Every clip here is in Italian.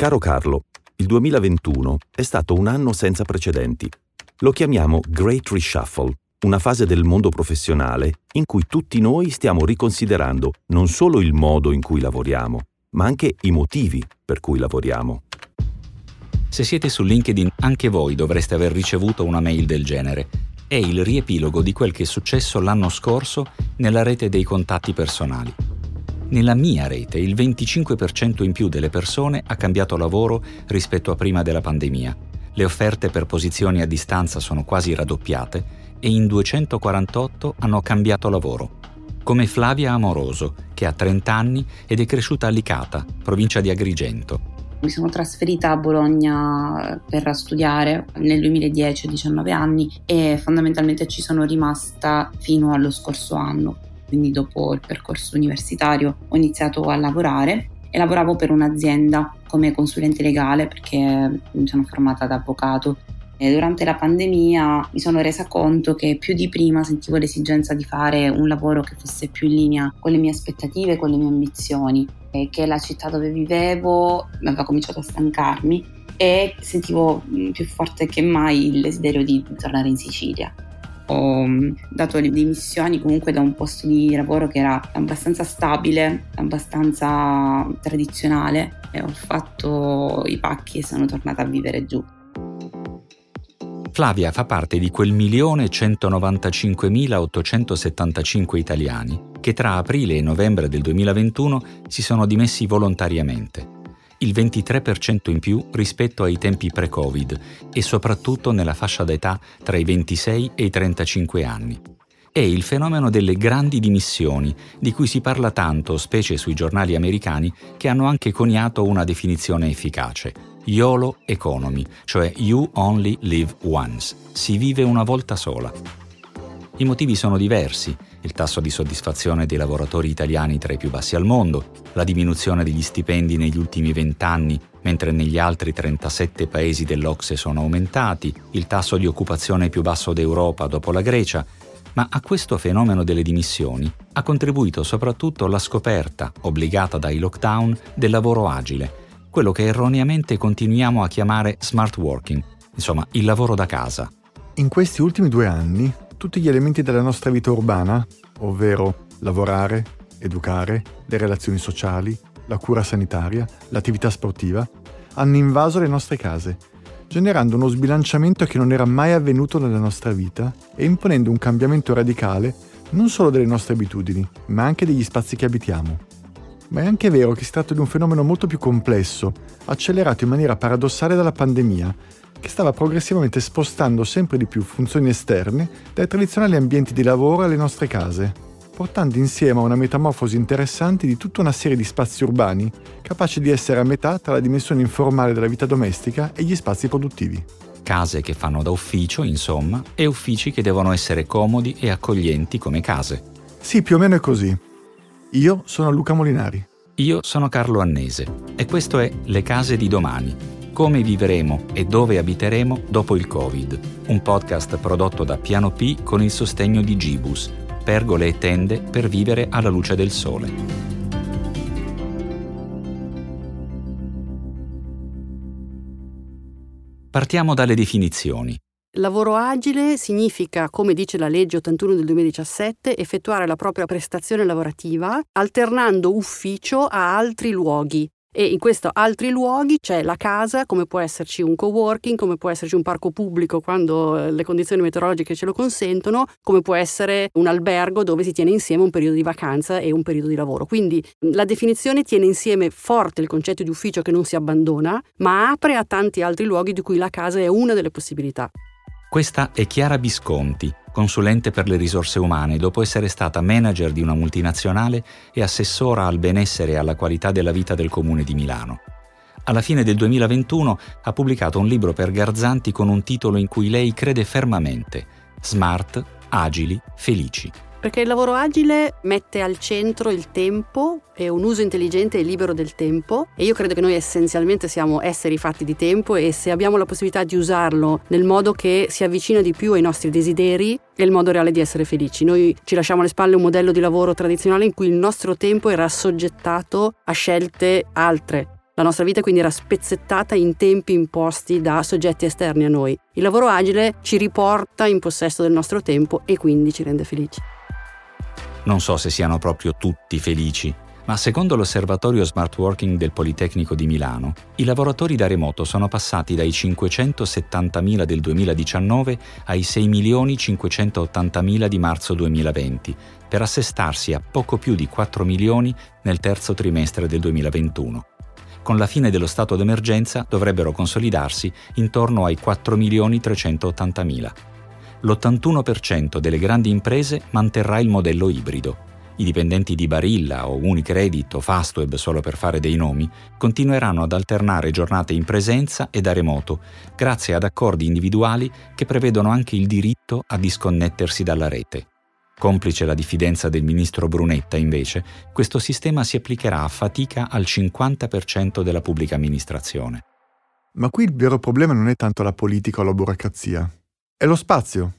Caro Carlo, il 2021 è stato un anno senza precedenti. Lo chiamiamo Great Reshuffle, una fase del mondo professionale in cui tutti noi stiamo riconsiderando non solo il modo in cui lavoriamo, ma anche i motivi per cui lavoriamo. Se siete su LinkedIn, anche voi dovreste aver ricevuto una mail del genere. È il riepilogo di quel che è successo l'anno scorso nella rete dei contatti personali. Nella mia rete il 25% in più delle persone ha cambiato lavoro rispetto a prima della pandemia. Le offerte per posizioni a distanza sono quasi raddoppiate e in 248 hanno cambiato lavoro. Come Flavia Amoroso, che ha 30 anni ed è cresciuta a Licata, provincia di Agrigento. Mi sono trasferita a Bologna per studiare nel 2010, ho 19 anni, e fondamentalmente ci sono rimasta fino allo scorso anno. Quindi dopo il percorso universitario ho iniziato a lavorare e lavoravo per un'azienda come consulente legale perché mi sono formata da avvocato. E durante la pandemia mi sono resa conto che più di prima sentivo l'esigenza di fare un lavoro che fosse più in linea con le mie aspettative, con le mie ambizioni, e che la città dove vivevo aveva cominciato a stancarmi e sentivo più forte che mai il desiderio di tornare in Sicilia. Ho dato le dimissioni comunque da un posto di lavoro che era abbastanza stabile, abbastanza tradizionale, e ho fatto i pacchi e sono tornata a vivere giù. Flavia fa parte di quel 1.195.875 italiani che tra aprile e novembre del 2021 si sono dimessi volontariamente. Il 23% in più rispetto ai tempi pre-Covid e soprattutto nella fascia d'età tra i 26 e i 35 anni. È il fenomeno delle grandi dimissioni, di cui si parla tanto, specie sui giornali americani, che hanno anche coniato una definizione efficace: YOLO Economy, cioè You Only Live Once, si vive una volta sola. I motivi sono diversi: il tasso di soddisfazione dei lavoratori italiani tra i più bassi al mondo, la diminuzione degli stipendi negli ultimi 20 anni, mentre negli altri 37 paesi dell'OCSE sono aumentati, il tasso di occupazione più basso d'Europa dopo la Grecia. Ma a questo fenomeno delle dimissioni ha contribuito soprattutto la scoperta, obbligata dai lockdown, del lavoro agile, quello che erroneamente continuiamo a chiamare smart working, insomma il lavoro da casa. In questi ultimi 2 anni, tutti gli elementi della nostra vita urbana, ovvero lavorare, educare, le relazioni sociali, la cura sanitaria, l'attività sportiva, hanno invaso le nostre case, generando uno sbilanciamento che non era mai avvenuto nella nostra vita e imponendo un cambiamento radicale non solo delle nostre abitudini, ma anche degli spazi che abitiamo. Ma è anche vero che si tratta di un fenomeno molto più complesso, accelerato in maniera paradossale dalla pandemia, che stava progressivamente spostando sempre di più funzioni esterne dai tradizionali ambienti di lavoro alle nostre case, portando insieme a una metamorfosi interessante di tutta una serie di spazi urbani, capaci di essere a metà tra la dimensione informale della vita domestica e gli spazi produttivi. Case che fanno da ufficio, insomma, e uffici che devono essere comodi e accoglienti come case. Sì, più o meno è così. Io sono Luca Molinari. Io sono Carlo Annese e questo è Le case di domani. Come vivremo e dove abiteremo dopo il Covid. Un podcast prodotto da Piano P con il sostegno di Gibus, pergole e tende per vivere alla luce del sole. Partiamo dalle definizioni. Lavoro agile significa, come dice la legge 81 del 2017, effettuare la propria prestazione lavorativa alternando ufficio a altri luoghi. E in questi altri luoghi c'è la casa, come può esserci un coworking, come può esserci un parco pubblico quando le condizioni meteorologiche ce lo consentono, come può essere un albergo dove si tiene insieme un periodo di vacanza e un periodo di lavoro. Quindi la definizione tiene insieme forte il concetto di ufficio che non si abbandona, ma apre a tanti altri luoghi di cui la casa è una delle possibilità. Questa è Chiara Visconti, consulente per le risorse umane, dopo essere stata manager di una multinazionale e assessora al benessere e alla qualità della vita del Comune di Milano. Alla fine del 2021 ha pubblicato un libro per Garzanti con un titolo in cui lei crede fermamente: Smart, agili, felici. Perché il lavoro agile mette al centro il tempo e un uso intelligente e libero del tempo, e io credo che noi essenzialmente siamo esseri fatti di tempo, e se abbiamo la possibilità di usarlo nel modo che si avvicina di più ai nostri desideri è il modo reale di essere felici. Noi ci lasciamo alle spalle un modello di lavoro tradizionale in cui il nostro tempo era assoggettato a scelte altre. La nostra vita quindi era spezzettata in tempi imposti da soggetti esterni a noi. Il lavoro agile ci riporta in possesso del nostro tempo e quindi ci rende felici. Non so se siano proprio tutti felici, ma secondo l'osservatorio Smart Working del Politecnico di Milano, i lavoratori da remoto sono passati dai 570.000 del 2019 ai 6.580.000 di marzo 2020, per assestarsi a poco più di 4 milioni nel terzo trimestre del 2021. Con la fine dello stato d'emergenza dovrebbero consolidarsi intorno ai 4.380.000. L'81% delle grandi imprese manterrà il modello ibrido. I dipendenti di Barilla o Unicredit o Fastweb, solo per fare dei nomi, continueranno ad alternare giornate in presenza e da remoto, grazie ad accordi individuali che prevedono anche il diritto a disconnettersi dalla rete. Complice la diffidenza del ministro Brunetta, invece, questo sistema si applicherà a fatica al 50% della pubblica amministrazione. Ma qui il vero problema non è tanto la politica o la burocrazia, è lo spazio.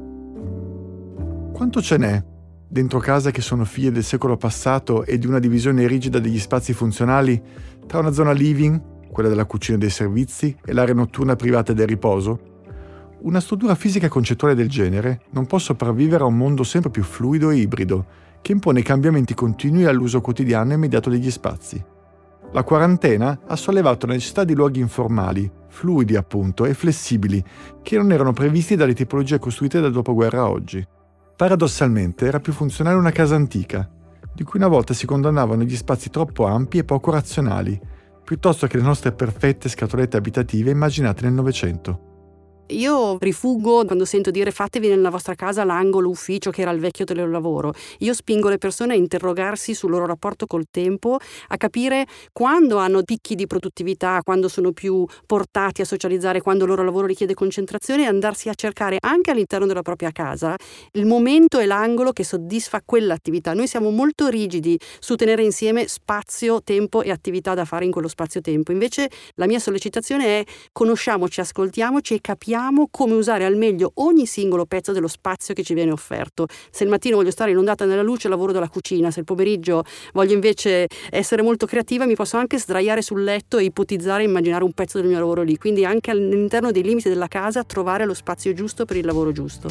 Quanto ce n'è dentro case che sono figlie del secolo passato e di una divisione rigida degli spazi funzionali tra una zona living, quella della cucina e dei servizi, e l'area notturna privata del riposo? Una struttura fisica concettuale del genere non può sopravvivere a un mondo sempre più fluido e ibrido, che impone cambiamenti continui all'uso quotidiano e immediato degli spazi. La quarantena ha sollevato la necessità di luoghi informali, fluidi appunto e flessibili, che non erano previsti dalle tipologie costruite dal dopoguerra a oggi. Paradossalmente era più funzionale una casa antica, di cui una volta si condannavano gli spazi troppo ampi e poco razionali, piuttosto che le nostre perfette scatolette abitative immaginate nel Novecento. Io rifuggo quando sento dire fatevi nella vostra casa l'angolo ufficio che era il vecchio telelavoro. Io spingo le persone a interrogarsi sul loro rapporto col tempo, a capire quando hanno picchi di produttività, quando sono più portati a socializzare, quando il loro lavoro richiede concentrazione, e andarsi a cercare anche all'interno della propria casa il momento e l'angolo che soddisfa quell'attività. Noi siamo molto rigidi su tenere insieme spazio, tempo e attività da fare in quello spazio-tempo. Invece la mia sollecitazione è: conosciamoci, ascoltiamoci e capiamo come usare al meglio ogni singolo pezzo dello spazio che ci viene offerto. Se il mattino voglio stare inondata nella luce, lavoro dalla cucina. Se il pomeriggio voglio invece essere molto creativa, mi posso anche sdraiare sul letto e ipotizzare e immaginare un pezzo del mio lavoro lì. Quindi anche all'interno dei limiti della casa trovare lo spazio giusto per il lavoro giusto.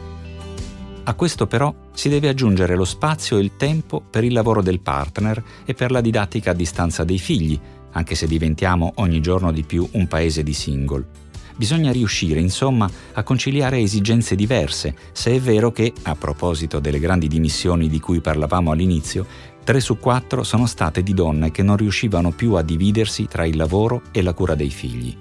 A questo però si deve aggiungere lo spazio e il tempo per il lavoro del partner e per la didattica a distanza dei figli, anche se diventiamo ogni giorno di più un paese di single. Bisogna riuscire, insomma, a conciliare esigenze diverse, se è vero che, a proposito delle grandi dimissioni di cui parlavamo all'inizio, 3 su 4 sono state di donne che non riuscivano più a dividersi tra il lavoro e la cura dei figli.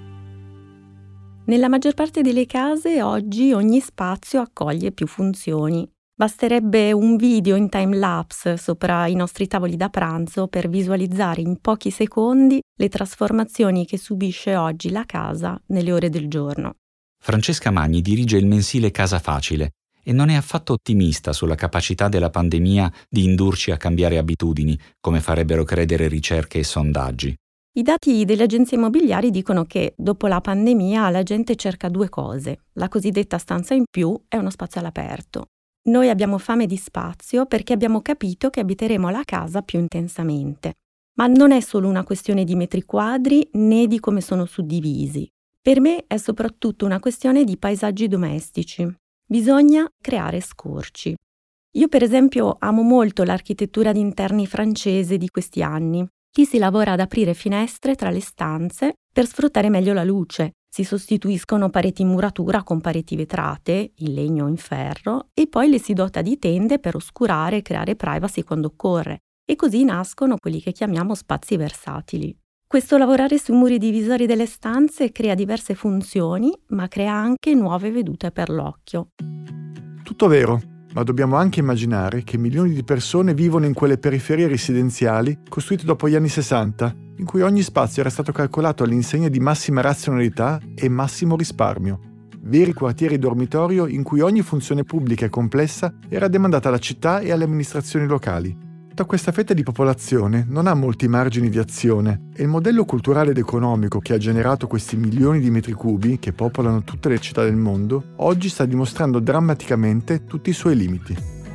Nella maggior parte delle case oggi ogni spazio accoglie più funzioni. Basterebbe un video in time-lapse sopra i nostri tavoli da pranzo per visualizzare in pochi secondi le trasformazioni che subisce oggi la casa nelle ore del giorno. Francesca Magni dirige il mensile Casa Facile e non è affatto ottimista sulla capacità della pandemia di indurci a cambiare abitudini, come farebbero credere ricerche e sondaggi. I dati delle agenzie immobiliari dicono che dopo la pandemia la gente cerca 2 cose: la cosiddetta stanza in più e uno spazio all'aperto. Noi abbiamo fame di spazio perché abbiamo capito che abiteremo la casa più intensamente. Ma non è solo una questione di metri quadri né di come sono suddivisi. Per me è soprattutto una questione di paesaggi domestici. Bisogna creare scorci. Io per esempio amo molto l'architettura di interni francese di questi anni. Lì si lavora ad aprire finestre tra le stanze per sfruttare meglio la luce. Si sostituiscono pareti in muratura con pareti vetrate, in legno o in ferro, e poi le si dota di tende per oscurare e creare privacy quando occorre. E così nascono quelli che chiamiamo spazi versatili. Questo lavorare sui muri divisori delle stanze crea diverse funzioni, ma crea anche nuove vedute per l'occhio. Tutto vero, ma dobbiamo anche immaginare che milioni di persone vivono in quelle periferie residenziali costruite dopo gli anni 60, in cui ogni spazio era stato calcolato all'insegna di massima razionalità e massimo risparmio. Veri quartieri dormitorio in cui ogni funzione pubblica e complessa era demandata alla città e alle amministrazioni locali. Tutta questa fetta di popolazione non ha molti margini di azione e il modello culturale ed economico che ha generato questi milioni di metri cubi che popolano tutte le città del mondo oggi sta dimostrando drammaticamente tutti i suoi limiti.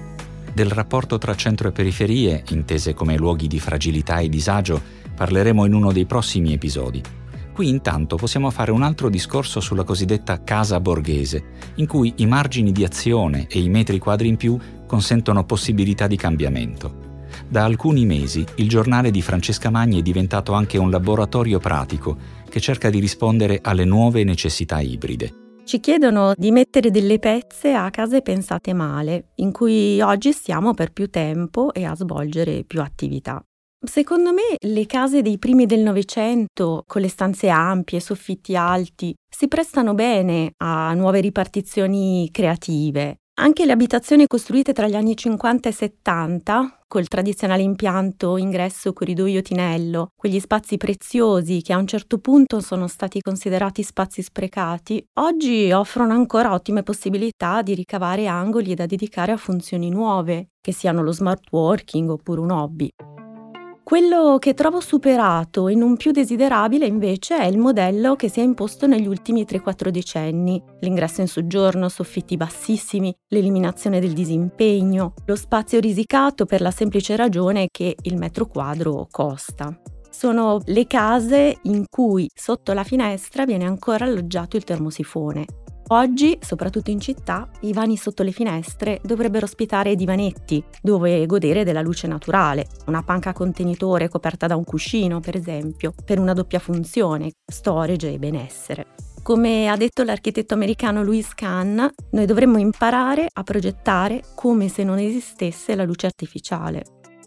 Del rapporto tra centro e periferie, intese come luoghi di fragilità e disagio, parleremo in uno dei prossimi episodi. Qui intanto possiamo fare un altro discorso sulla cosiddetta casa borghese, in cui i margini di azione e i metri quadri in più consentono possibilità di cambiamento. Da alcuni mesi il giornale di Francesca Magni è diventato anche un laboratorio pratico che cerca di rispondere alle nuove necessità ibride. Ci chiedono di mettere delle pezze a case pensate male, in cui oggi stiamo per più tempo e a svolgere più attività. Secondo me le case dei primi del Novecento, con le stanze ampie, soffitti alti, si prestano bene a nuove ripartizioni creative. Anche le abitazioni costruite tra gli anni 50 e 70, col tradizionale impianto ingresso corridoio tinello, quegli spazi preziosi che a un certo punto sono stati considerati spazi sprecati, oggi offrono ancora ottime possibilità di ricavare angoli da dedicare a funzioni nuove, che siano lo smart working oppure un hobby. Quello che trovo superato e non più desiderabile invece è il modello che si è imposto negli ultimi 3-4 decenni. L'ingresso in soggiorno, soffitti bassissimi, l'eliminazione del disimpegno, lo spazio risicato per la semplice ragione che il metro quadro costa. Sono le case in cui sotto la finestra viene ancora alloggiato il termosifone. Oggi, soprattutto in città, i vani sotto le finestre dovrebbero ospitare divanetti, dove godere della luce naturale, una panca contenitore coperta da un cuscino, per esempio, per una doppia funzione, storage e benessere. Come ha detto l'architetto americano Louis Kahn, noi dovremmo imparare a progettare come se non esistesse la luce artificiale.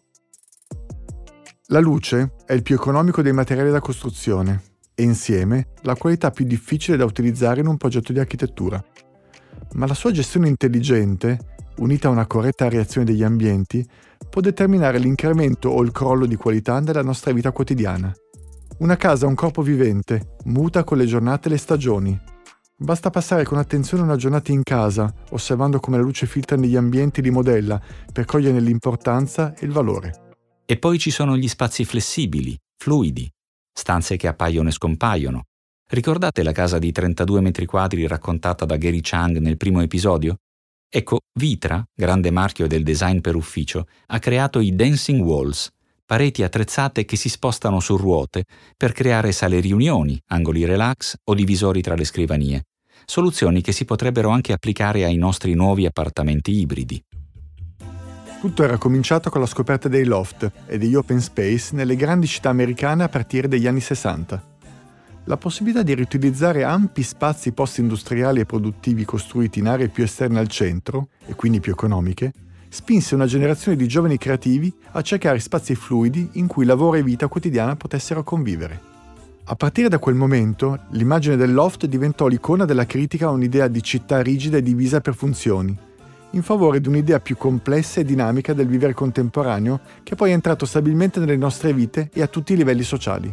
La luce è il più economico dei materiali da costruzione e insieme la qualità più difficile da utilizzare in un progetto di architettura. Ma la sua gestione intelligente, unita a una corretta reazione degli ambienti, può determinare l'incremento o il crollo di qualità nella nostra vita quotidiana. Una casa è un corpo vivente, muta con le giornate e le stagioni. Basta passare con attenzione una giornata in casa, osservando come la luce filtra negli ambienti e li modella, per coglierne l'importanza e il valore. E poi ci sono gli spazi flessibili, fluidi, stanze che appaiono e scompaiono. Ricordate la casa di 32 metri quadri raccontata da Gary Chang nel primo episodio? Ecco, Vitra, grande marchio del design per ufficio, ha creato i Dancing Walls, pareti attrezzate che si spostano su ruote per creare sale riunioni, angoli relax o divisori tra le scrivanie. Soluzioni che si potrebbero anche applicare ai nostri nuovi appartamenti ibridi. Tutto era cominciato con la scoperta dei loft e degli open space nelle grandi città americane a partire dagli anni 60. La possibilità di riutilizzare ampi spazi post-industriali e produttivi costruiti in aree più esterne al centro, e quindi più economiche, spinse una generazione di giovani creativi a cercare spazi fluidi in cui lavoro e vita quotidiana potessero convivere. A partire da quel momento, l'immagine del loft diventò l'icona della critica a un'idea di città rigida e divisa per funzioni, in favore di un'idea più complessa e dinamica del vivere contemporaneo che poi è entrato stabilmente nelle nostre vite e a tutti i livelli sociali.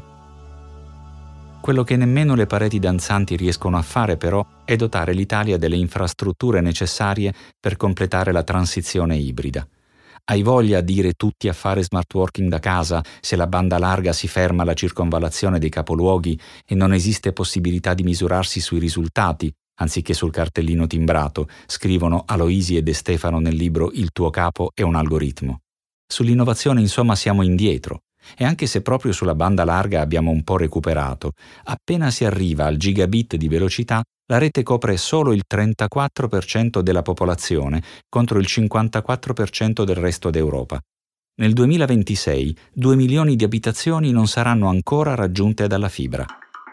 Quello che nemmeno le pareti danzanti riescono a fare, però, è dotare l'Italia delle infrastrutture necessarie per completare la transizione ibrida. Hai voglia a dire tutti a fare smart working da casa se la banda larga si ferma alla circonvallazione dei capoluoghi e non esiste possibilità di misurarsi sui risultati, anziché sul cartellino timbrato, scrivono Aloisi e De Stefano nel libro Il tuo capo è un algoritmo. Sull'innovazione, insomma, siamo indietro. E anche se proprio sulla banda larga abbiamo un po' recuperato, appena si arriva al gigabit di velocità, la rete copre solo il 34% della popolazione contro il 54% del resto d'Europa. Nel 2026 2 milioni di abitazioni non saranno ancora raggiunte dalla fibra.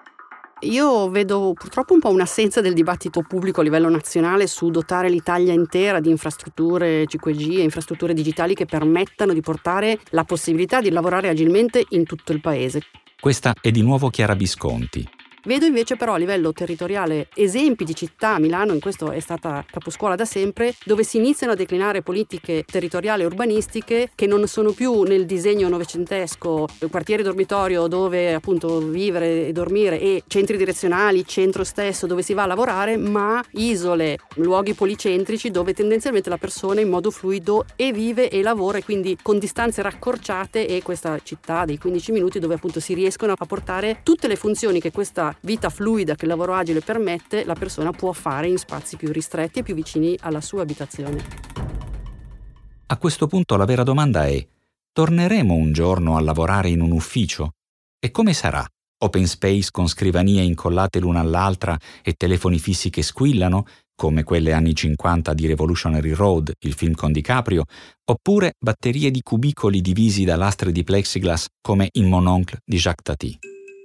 Io vedo purtroppo un po' un'assenza del dibattito pubblico a livello nazionale su dotare l'Italia intera di infrastrutture 5G e infrastrutture digitali che permettano di portare la possibilità di lavorare agilmente in tutto il paese. Questa è di nuovo Chiara Visconti. Vedo invece però a livello territoriale esempi di città, Milano in questo è stata caposcuola da sempre, dove si iniziano a declinare politiche territoriali e urbanistiche che non sono più nel disegno novecentesco, quartiere dormitorio dove appunto vivere e dormire e centri direzionali, centro stesso dove si va a lavorare, ma isole, luoghi policentrici dove tendenzialmente la persona in modo fluido e vive e lavora, e quindi con distanze raccorciate, e questa città dei 15 minuti dove appunto si riescono a portare tutte le funzioni che questa vita fluida che il lavoro agile permette, la persona può fare in spazi più ristretti e più vicini alla sua abitazione. A questo punto la vera domanda è: torneremo un giorno a lavorare in un ufficio? E come sarà? Open space con scrivanie incollate l'una all'altra e telefoni fissi che squillano, come quelle anni 50 di Revolutionary Road, il film con DiCaprio, oppure batterie di cubicoli divisi da lastre di plexiglass come in Mon Oncle di Jacques Tati?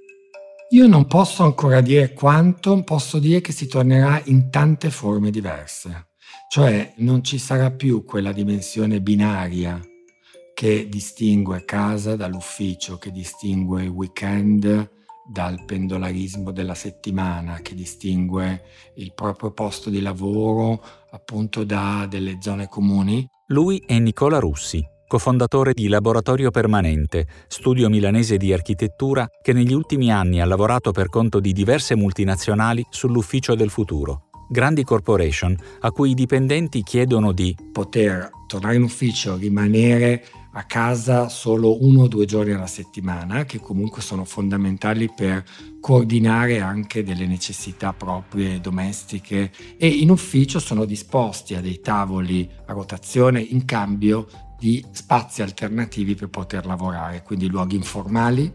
Io non posso ancora dire quanto, posso dire che si tornerà in tante forme diverse. Cioè non ci sarà più quella dimensione binaria che distingue casa dall'ufficio, che distingue il weekend dal pendolarismo della settimana, che distingue il proprio posto di lavoro appunto da delle zone comuni. Lui è Nicola Russi, cofondatore di Laboratorio Permanente, studio milanese di architettura che negli ultimi anni ha lavorato per conto di diverse multinazionali sull'ufficio del futuro. Grandi corporation a cui i dipendenti chiedono di poter tornare in ufficio, rimanere a casa solo 1 o 2 giorni alla settimana, che comunque sono fondamentali per coordinare anche delle necessità proprie domestiche, e in ufficio sono disposti a dei tavoli a rotazione in cambio di spazi alternativi per poter lavorare, quindi luoghi informali,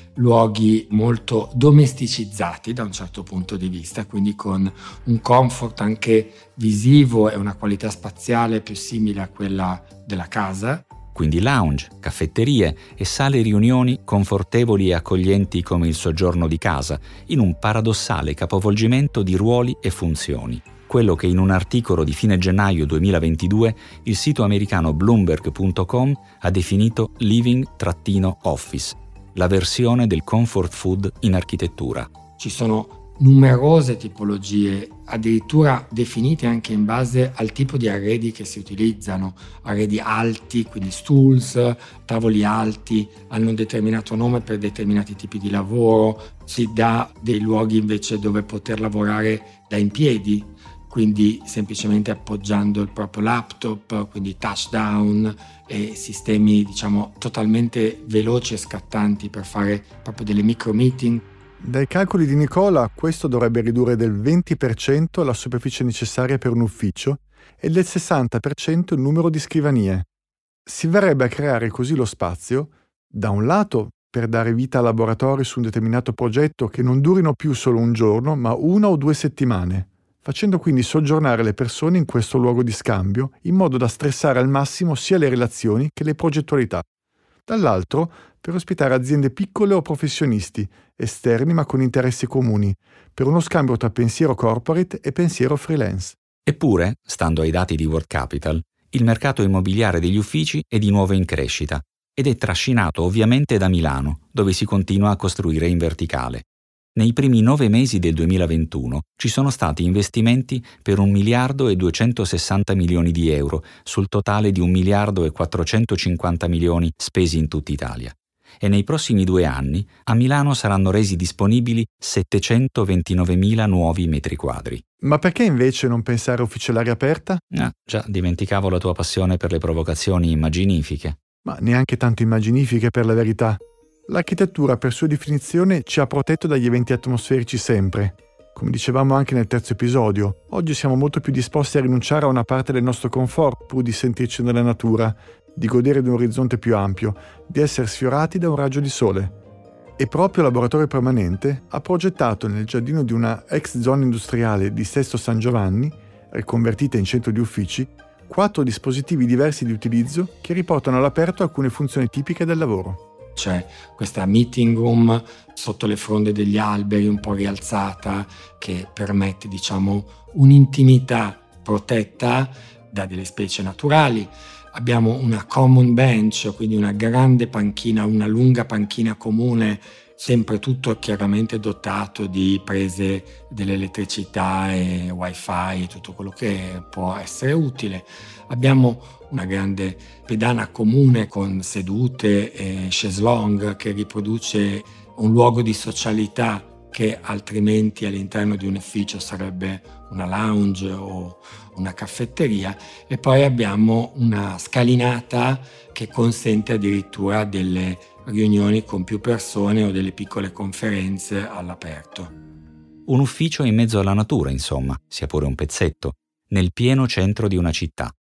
luoghi molto domesticizzati da un certo punto di vista, quindi con un comfort anche visivo e una qualità spaziale più simile a quella della casa. Quindi lounge, caffetterie e sale riunioni confortevoli e accoglienti come il soggiorno di casa, in un paradossale capovolgimento di ruoli e funzioni. Quello che in un articolo di fine gennaio 2022 il sito americano Bloomberg.com ha definito living-office, la versione del comfort food in architettura. Ci sono numerose tipologie, addirittura definite anche in base al tipo di arredi che si utilizzano. Arredi alti, quindi stools, tavoli alti, hanno un determinato nome per determinati tipi di lavoro. Si dà dei luoghi invece dove poter lavorare da in piedi, quindi semplicemente appoggiando il proprio laptop, quindi touchdown e sistemi totalmente veloci e scattanti per fare proprio delle micro meeting. Dai calcoli di Nicola, questo dovrebbe ridurre del 20% la superficie necessaria per un ufficio e del 60% il numero di scrivanie. Si verrebbe a creare così lo spazio, da un lato, per dare vita a laboratori su un determinato progetto che non durino più solo un giorno, ma 1 o 2 settimane, facendo quindi soggiornare le persone in questo luogo di scambio in modo da stressare al massimo sia le relazioni che le progettualità. Dall'altro, per ospitare aziende piccole o professionisti, esterni ma con interessi comuni, per uno scambio tra pensiero corporate e pensiero freelance. Eppure, stando ai dati di World Capital, il mercato immobiliare degli uffici è di nuovo in crescita ed è trascinato ovviamente da Milano, dove si continua a costruire in verticale. Nei primi 9 mesi del 2021 ci sono stati investimenti per 1 miliardo e 260 milioni di euro sul totale di 1 miliardo e 450 milioni spesi in tutta Italia. E nei prossimi 2 anni a Milano saranno resi disponibili 729.000 nuovi metri quadri. Ma perché invece non pensare a uffici all'aria aperta? Già, dimenticavo la tua passione per le provocazioni immaginifiche. Ma neanche tanto immaginifiche, per la verità. L'architettura, per sua definizione, ci ha protetto dagli eventi atmosferici sempre. Come dicevamo anche nel terzo episodio, oggi siamo molto più disposti a rinunciare a una parte del nostro comfort pur di sentirci nella natura, di godere di un orizzonte più ampio, di essere sfiorati da un raggio di sole. E proprio Laboratorio Permanente ha progettato nel giardino di una ex zona industriale di Sesto San Giovanni, riconvertita in centro di uffici, 4 dispositivi diversi di utilizzo che riportano all'aperto alcune funzioni tipiche del lavoro. C'è questa meeting room sotto le fronde degli alberi un po' rialzata che permette un'intimità protetta da delle specie naturali. Abbiamo una common bench, quindi una grande panchina, una lunga panchina comune, sempre tutto chiaramente dotato di prese dell'elettricità e wifi e tutto quello che può essere utile. Abbiamo una grande pedana comune con sedute e chaise-longue che riproduce un luogo di socialità che altrimenti all'interno di un ufficio sarebbe una lounge o una caffetteria, e poi abbiamo una scalinata che consente addirittura delle riunioni con più persone o delle piccole conferenze all'aperto. Un ufficio in mezzo alla natura, insomma, sia pure un pezzetto, nel pieno centro di una città.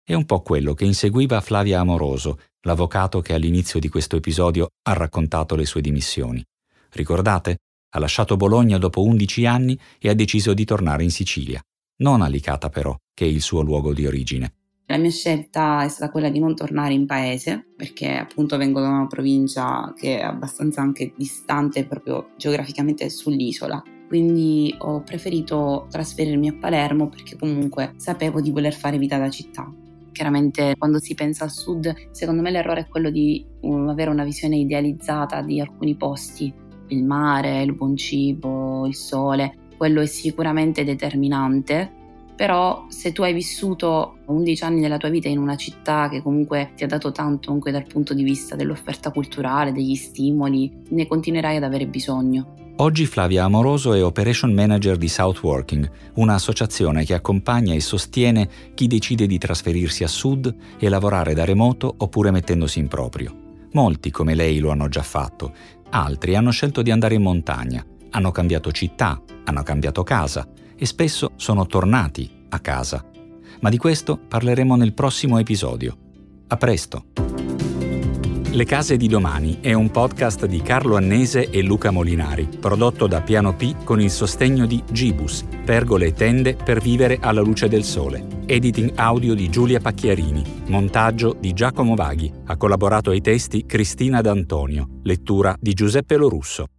È un po' quello che inseguiva Flavia Amoroso, l'avvocato che all'inizio di questo episodio ha raccontato le sue dimissioni. Ricordate? Ha lasciato Bologna dopo 11 anni e ha deciso di tornare in Sicilia. Non a Licata però, che è il suo luogo di origine. La mia scelta è stata quella di non tornare in paese, perché appunto vengo da una provincia che è abbastanza anche distante proprio geograficamente sull'isola. Quindi ho preferito trasferirmi a Palermo perché comunque sapevo di voler fare vita da città. Chiaramente quando si pensa al sud, secondo me l'errore è quello di avere una visione idealizzata di alcuni posti. Il mare, il buon cibo, il sole, quello è sicuramente determinante, però se tu hai vissuto 11 anni della tua vita in una città che comunque ti ha dato tanto anche dal punto di vista dell'offerta culturale, degli stimoli, ne continuerai ad avere bisogno. Oggi Flavia Amoroso è Operation Manager di Southworking, un'associazione che accompagna e sostiene chi decide di trasferirsi a sud e lavorare da remoto oppure mettendosi in proprio. Molti come lei lo hanno già fatto, altri hanno scelto di andare in montagna, hanno cambiato città, hanno cambiato casa e spesso sono tornati a casa. Ma di questo parleremo nel prossimo episodio. A presto! Le case di domani è un podcast di Carlo Annese e Luca Molinari, prodotto da Piano P con il sostegno di Gibus, pergole e tende per vivere alla luce del sole. Editing audio di Giulia Pacchiarini, montaggio di Giacomo Vaghi, ha collaborato ai testi Cristina D'Antonio, lettura di Giuseppe Lorusso.